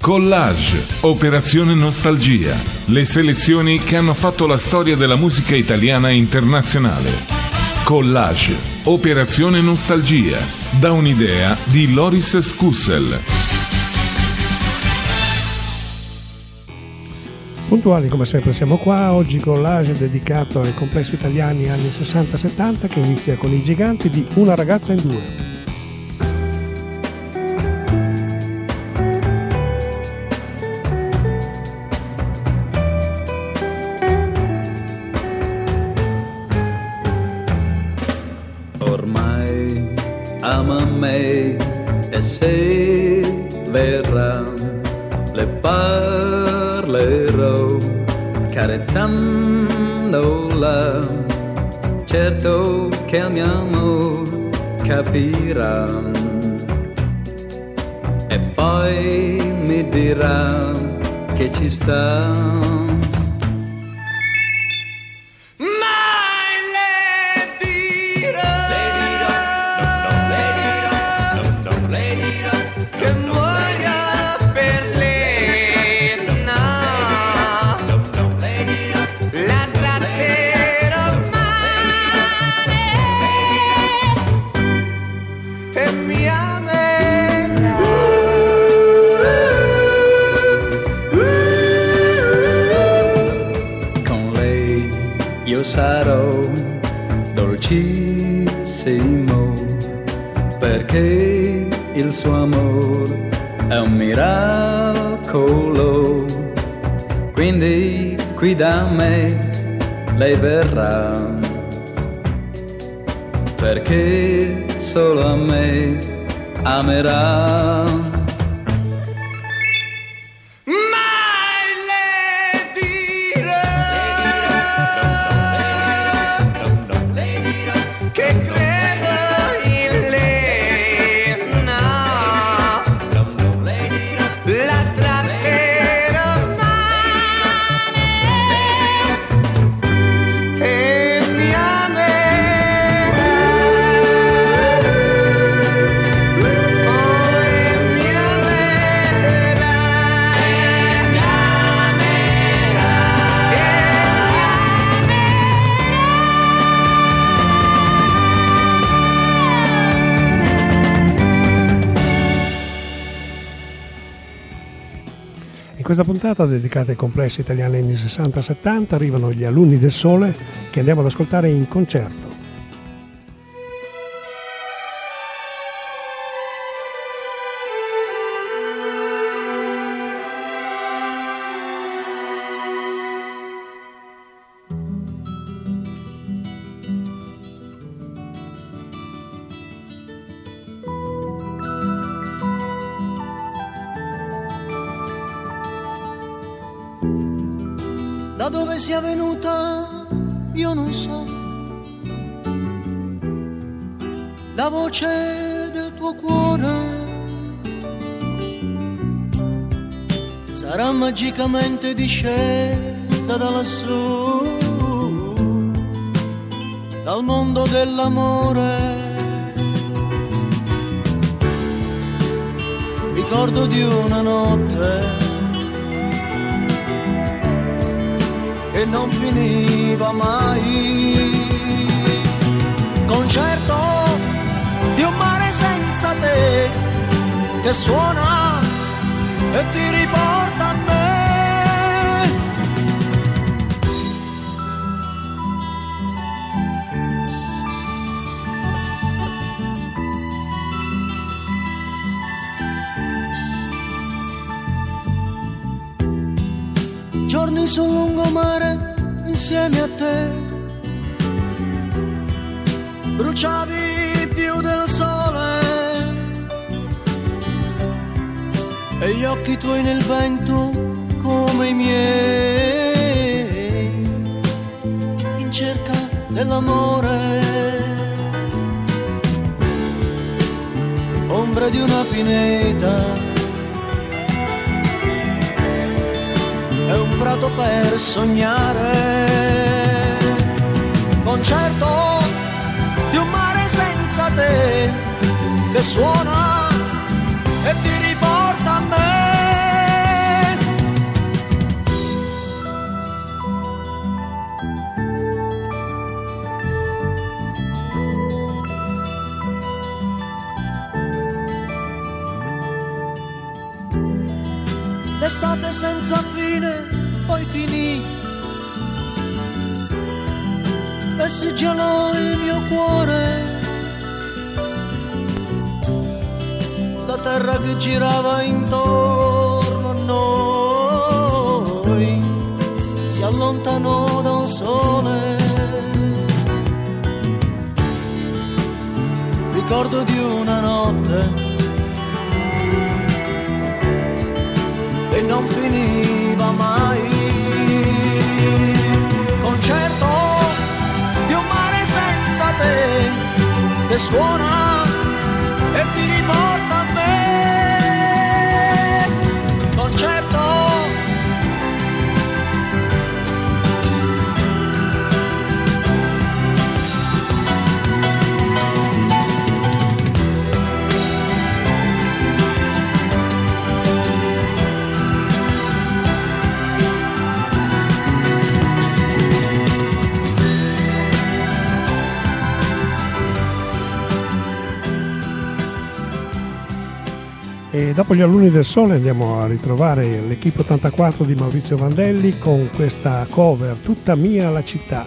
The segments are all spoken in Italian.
Collage, Operazione Nostalgia, le selezioni che hanno fatto la storia della musica italiana e internazionale. Collage, Operazione Nostalgia, da un'idea di Loris Scussel. Puntuali come sempre siamo qua, oggi Collage dedicato ai complessi italiani anni 60-70 che inizia con i giganti di Una ragazza in due. Ormai ama me e se verrà le parlerò carezzandola, certo che il mio amor capirà e poi mi dirà che ci sta. Sarò dolcissimo perché il suo amore è un miracolo, quindi qui da me lei verrà perché solo a me amerà. In questa puntata dedicata ai complessi italiani anni 60-70 arrivano gli Alunni del Sole che andiamo ad ascoltare in concerto. Da dove sia venuta io non so, la voce del tuo cuore sarà magicamente discesa da lassù, dal mondo dell'amore. Ricordo di una notte che non finiva mai, concerto di un mare senza te che suona e ti riporta a me. Giorni sul lungomare insieme a te, bruciavi più del sole e gli occhi tuoi nel vento come i miei, in cerca dell'amore, ombra di una pineta è un prato per sognare, concerto di un mare senza te che suona e ti riporta a me. l'estate senza fine poi finì e si gelò il mio cuore. La terra che girava intorno a noi si allontanò da un sole. Ricordo di una notte e non finiva mai. Concerto di un mare senza te che suona e ti riporta a me. Concerto E dopo gli Alunni del Sole andiamo a ritrovare l'Equipe 84 di Maurizio Vandelli con questa cover, Tutta mia la città.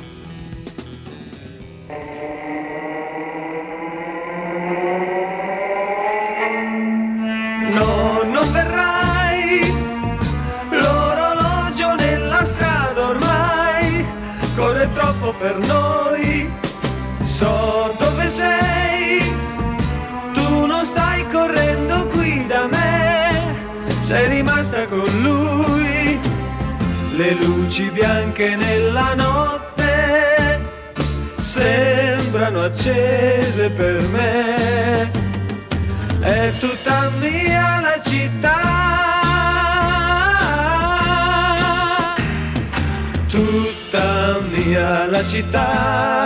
no, non verrai, l'orologio nella strada ormai corre troppo per noi, so dove sei, tu non stai correndo qui da me, sei rimasta con lui, le luci bianche nella notte sembrano accese per me, è tutta mia la città, tutta mia la città,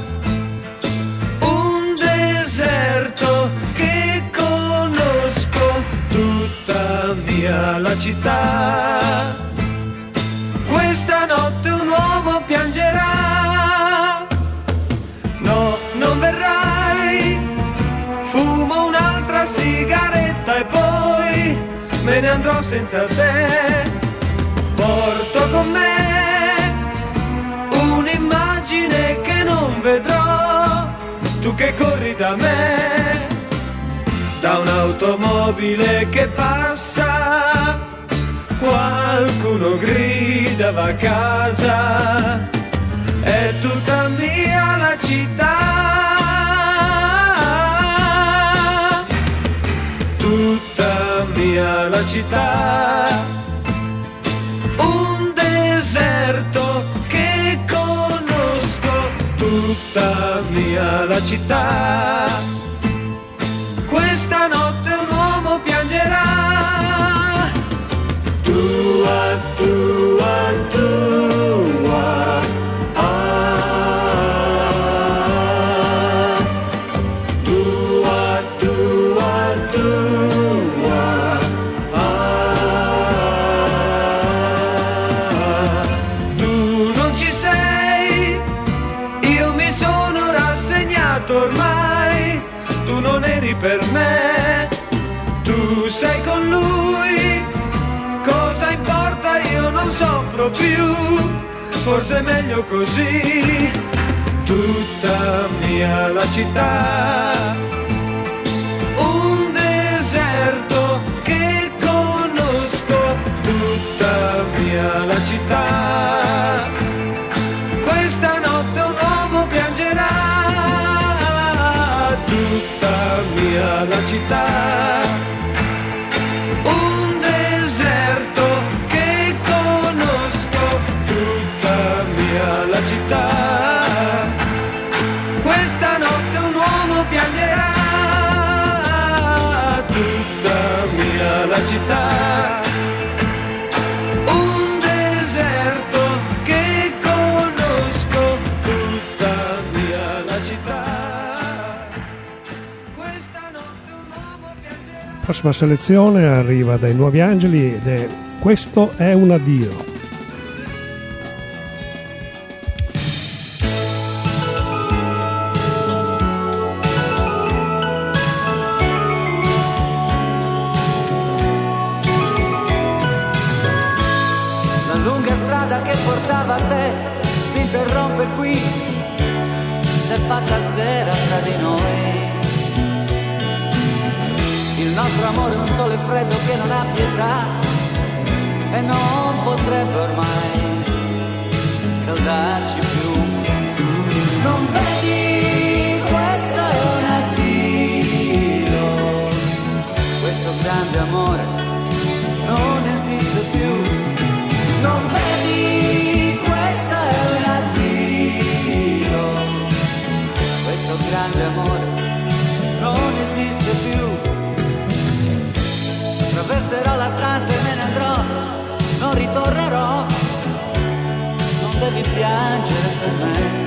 un deserto che conosco, tutta mia la città, questa notte un uomo piangerà, no, non verrai, fumo un'altra sigaretta e poi me ne andrò senza te, porto con me un'immagine che non vedrò, tu che corri da me, da un'automobile che passa, qualcuno grida va a casa, è tutta mia la città, tutta mia la città, un deserto che conosco, tutta mia la città, questa notte un uomo piangerà, tua, tua, tua, tua, tua, tua, tu non ci sei, io mi sono rassegnato ormai, tu non eri per me, tu sei con lui, cosa importa, io non soffro più, forse è meglio così, tutta mia la città, un deserto che conosco, tutta mia la città, questa notte un uomo piangerà, tutta mia la città, un deserto che conosco, tutta mia la città, questa notte un uomo piangerà, tutta mia la città, un deserto che conosco, tutta mia la città, questa notte un uomo piangerà. La prossima selezione arriva dai Nuovi Angeli ed è Questo è un addio. interrompe qui, s'è fatta sera tra di noi. Il nostro amore è un sole freddo che non ha pietà e non potrebbe ormai scaldarci più. Non vedi, questo è un addio, questo grande amore non esiste più. Non vedi, questo è un addio, questo grande amore non esiste più. Attraverserò la stanza e me ne andrò, non ritornerò, non devi piangere per me.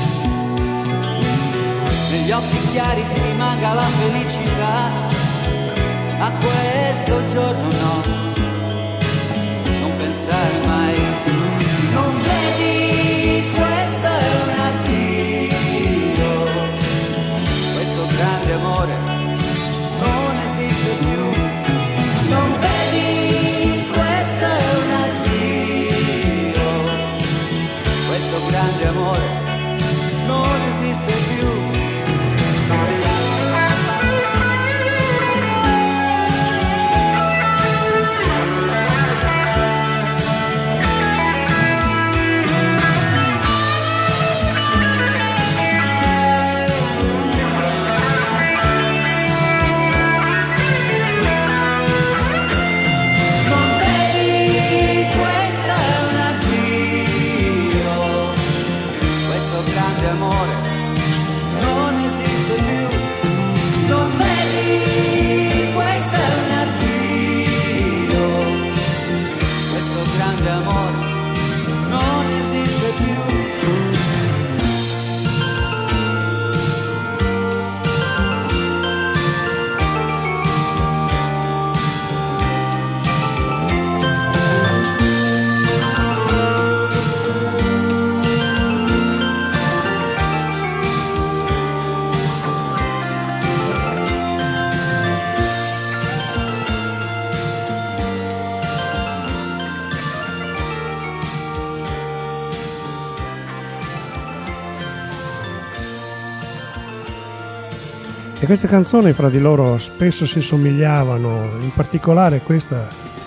Negli occhi chiari ti rimanga la felicità, a questo giorno no, non pensare mai. Non vedi, questo è un addio, questo grande amore non esiste più. Non vedi, questo è un addio, questo grande amore non esiste più. Amore non esiste più. Non vedi, questo è un addio, questo grande amore non esiste più. E queste canzoni fra di loro spesso si somigliavano, in particolare questo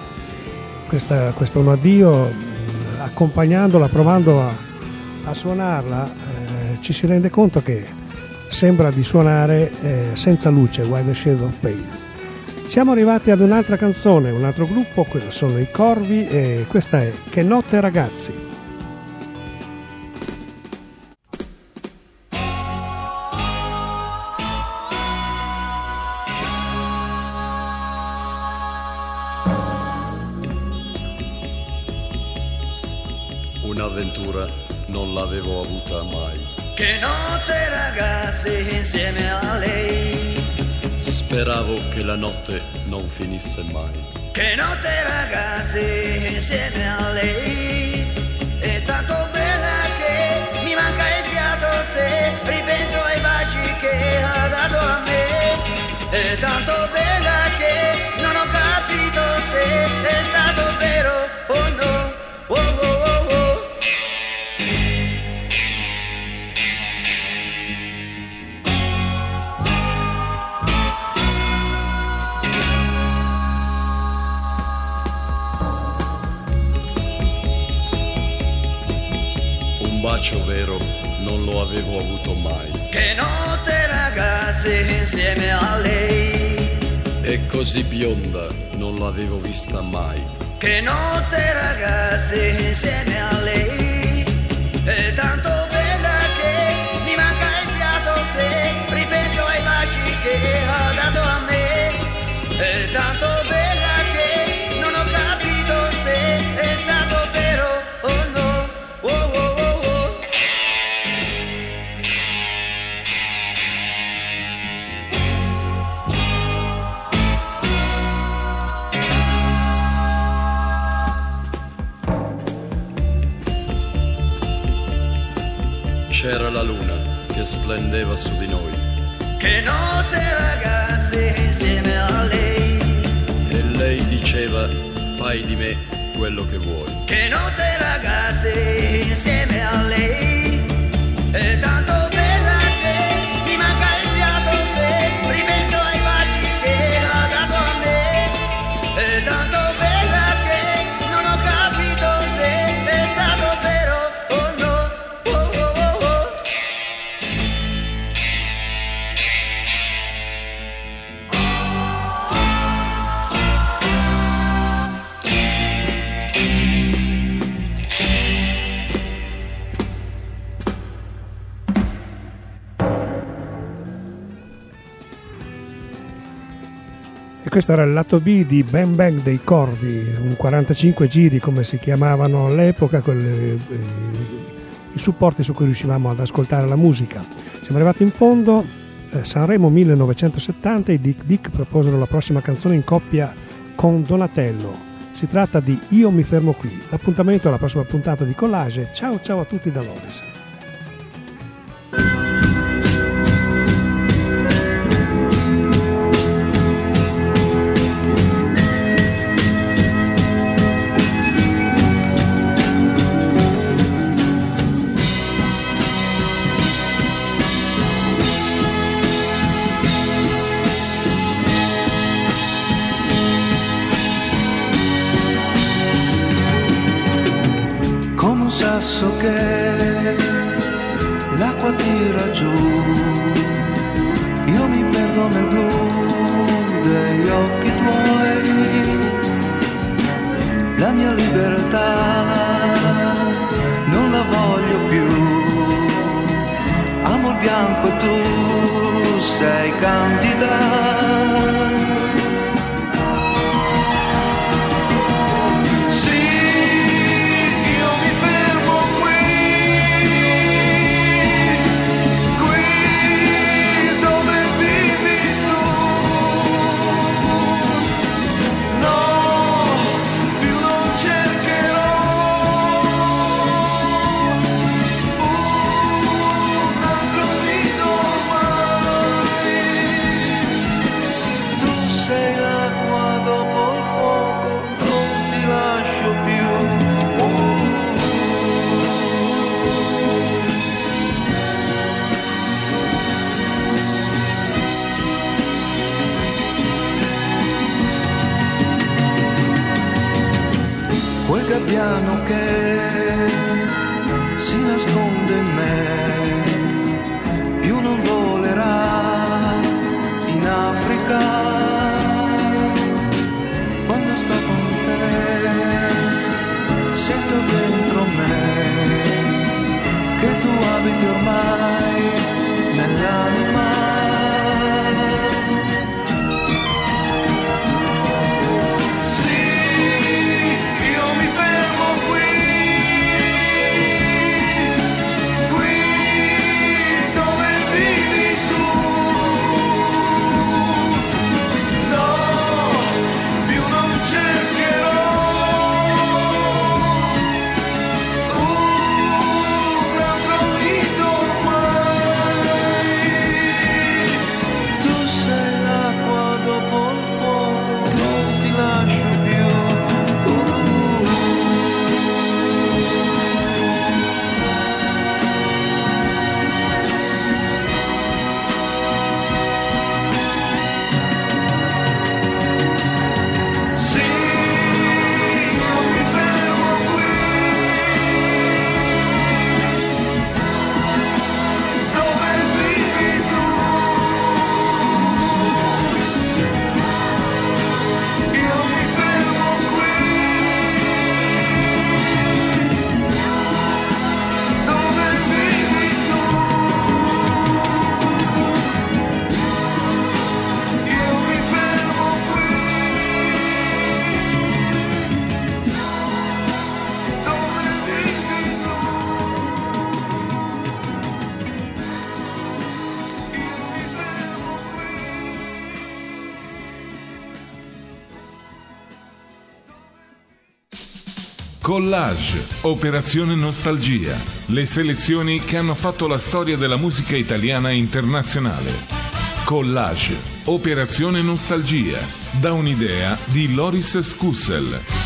Un addio, accompagnandola, provando a suonarla, ci si rende conto che sembra di suonare senza luce, While the Shade of Pale. Siamo arrivati ad un'altra canzone, un altro gruppo, quello sono i Corvi, e questa è Che notte ragazzi. Un'avventura non l'avevo avuta mai. Che notte ragazzi insieme a lei. Speravo che la notte non finisse mai. Che notte ragazzi insieme a lei. È tanto bella che mi manca il fiato se ripenso ai baci che ha dato a me. È tanto bella che non ho capito se è stato vero o no. Oh, oh, oh, oh. Un bacio vero non lo avevo avuto mai. Che notte ragazzi insieme a lei. E così bionda non l'avevo vista mai. Che notte ragazzi insieme a lei. È tanto bella che mi manca il fiato se ripenso ai baci che ha dato a me. È tanto bella che non ho capito se è stato vero o no. Oh, oh, oh, oh. C'era la luna che splendeva su di noi. Che notte ragazzi insieme a lei. E lei diceva: fai di me quello che vuoi. Che notte ragazzi insieme a lei. è tanto bella che mi manca il fiato se ripenso ai baci che ha dato a me, è tanto bella che non ho capito se è stato vero o no. Oh, oh, oh, oh. E questo era il lato B di Bang Bang dei Corvi, un 45 giri come si chiamavano all'epoca, i supporti su cui riuscivamo ad ascoltare la musica. Siamo arrivati in fondo, Sanremo 1970, i Dick Dick proposero la prossima canzone in coppia con Donatello. Si tratta di Io mi fermo qui. L'appuntamento alla prossima puntata di Collage. Ciao ciao a tutti da Loris. Sasso che l'acqua tira giù, io mi perdo nel blu degli occhi tuoi, la mia libertà non la voglio più, amo il bianco e tu sei candida. Quel gabbiano che si nasconde in me, più non volerà in Africa. Quando sto con te, sento dentro me che tu abiti ormai nell'anima. Collage, Operazione Nostalgia, le selezioni che hanno fatto la storia della musica italiana e internazionale. Collage, Operazione Nostalgia, da un'idea di Loris Scussel.